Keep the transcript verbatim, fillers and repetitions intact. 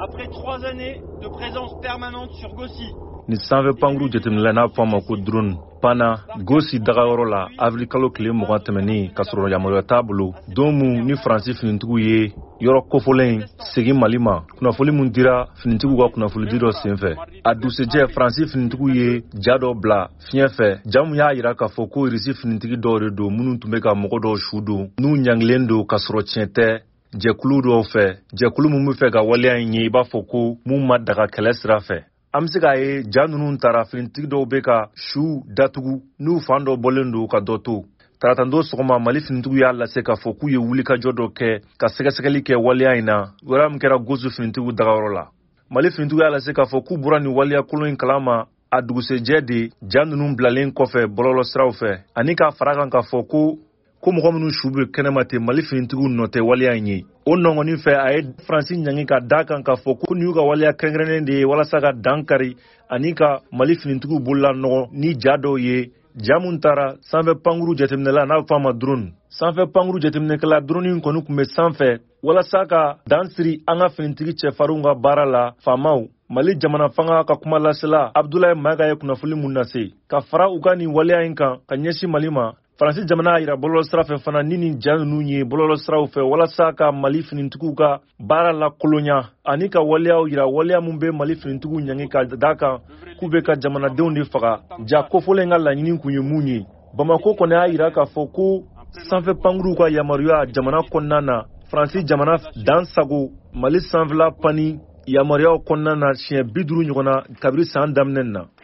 après trois années de présence permanente sur Gossi. Ni sanfɛ pankuru jateminɛla n'a fɔ a ma ko drone panna Gossi dagayɔrɔ la avril kalo tile mugan tɛmɛnin ka sɔrɔ yamaruya t'a bolo don min ni Faransi finitigiw ye yɔrɔ kofɔlen segin Mali ma kunnafoni min dira finitigiw ka kunnafonidi dɔ senfɛ a dugusɛjɛ Faransi finitigiw ye ja dɔ bila fiɲɛ fɛ ja min y'a jira k'a fɔ ko Irisi finitigi dɔw de don minnu tun bɛ ka mɔgɔ dɔw su don n'u ɲangilen don ka sɔrɔ tiɲɛ tɛ jɛkulu dɔw fɛ jɛkulu min bɛ fɛ ka waleya in ye i b'a fɔ ko mun ma daga kɛlɛ sira fɛ. An bɛ se k'a ye ja ninnu taara finitigi dɔw bɛ ka su datugu n'u fan dɔ bɔlen don ka dɔ to. Taratandon sɔgɔma Mali finitigiw y'a lase k'a fɔ k'u ye wulikajɔ dɔ kɛ ka sɛgɛsɛgɛli kɛ waleya in na wɛrɛ min kɛra Gossi finitigiw dagayɔrɔ la. Mali finitigiw y'a lase k'a fɔ k'u bɔra nin waleya kolon in kalama a dugusɛjɛ de ja ninnu bilalen kɔfɛ bɔlɔlɔ siraw fɛ ani k'a fara kan k'a fɔ ko ko mɔgɔ minnu su bɛ kɛnɛma ten Mali finitigiw nɔ tɛ waleya in ye. O nɔngɔnin fɛ a ye Faransi ɲangi ka da kan k'a fɔ ko nin y'u ka waleya kɛrɛnkɛrɛnnen de ye walasa ka dan kari ani ka Mali finitigiw bolola nɔgɔ ni ja dɔw ye ja mun taara sanfɛ pankuru jateminɛla n'a bɛ fɔ a ma drone. Sanfɛ pankuru jateminɛkɛla drone in kɔni tun bɛ sanfɛ walasa ka dan siri an ka finitigi cɛfarinw ka baara la faamaw. Mali jamana fanga ka kuma lasela Abdoulaye Mayiga ye kunnafoni mun lase ka fara u ka nin waleya in kan ka ɲɛsin Mali ma. Faransi jamana y'a jira bɔlɔlɔ sira fɛ fana ni nin ja ninnu ye bɔlɔlɔ siraw fɛ walasa ka Mali finitigiw ka baara la kolonya ani ka waleyaw jira waleya mun bɛ Mali finitigiw ɲangi ka da kan k'u bɛ ka jamanadenw de faga. Ja kofɔlen ka laɲini kun ye mun ye. Bamako kɔni y'a jira k'a fɔ ko sanfɛ pankuruw ka yamaruya jamana kɔnɔna na Faransi jamana dan sago Mali sanfɛla pani yamaruyaw kɔnɔna na siɲɛ bi duuru ɲɔgɔn na kabiri san daminɛ na.